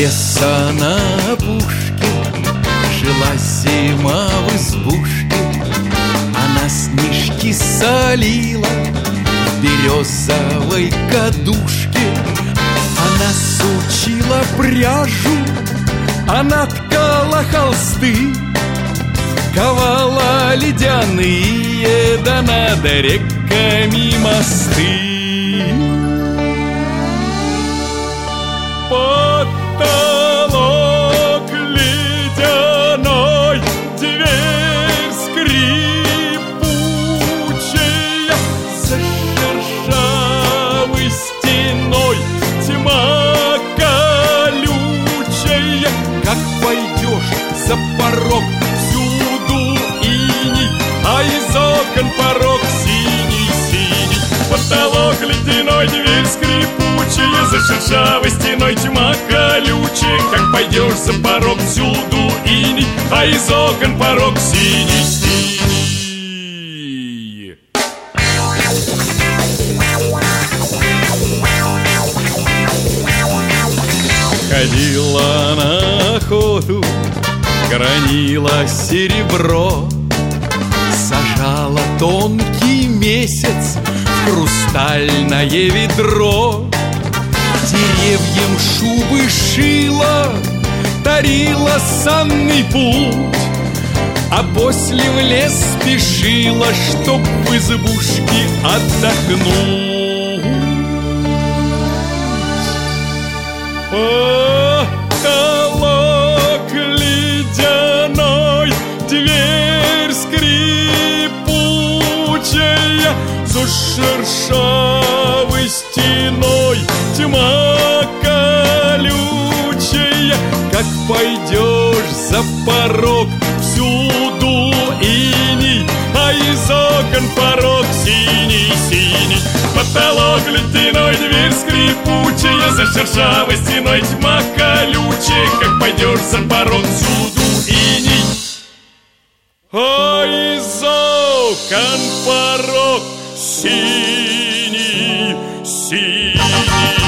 леса на опушке жила зима в избушке. Она снежки солила в березовой кадушке. Она сучила пряжу, она ткала холсты, ковала ледяные, да над реками мосты. Потолок ледяной, дверь скрипучая, за шершавой стеной тьма колючая. Как пойдешь за порог, всюду иней, а из окон порог синий-синий. Потолок ледяной, дверь скрипучая, за шершавой стеной тьма колючая. Как пойдешь за порог, всюду иней, а из окон порог синий-синий. Ходила на охоту, гранила серебро, сажала тонкий месяц в хрустальное ведро. Деревьям шубы шила, тарила санный путь, а после в лес спешила, чтоб в избушке отдохнуть. Потолок ледяной, дверь скрипучая, за шершавой стеной тьма колючая. Как пойдешь за порог, всюду иней, а из окон порог синий-синий. Потолок ледяной, дверь скрипучая, за шершавой стеной тьма колючая. Как пойдешь за порог, всюду иней, а из окон порог синий-синий.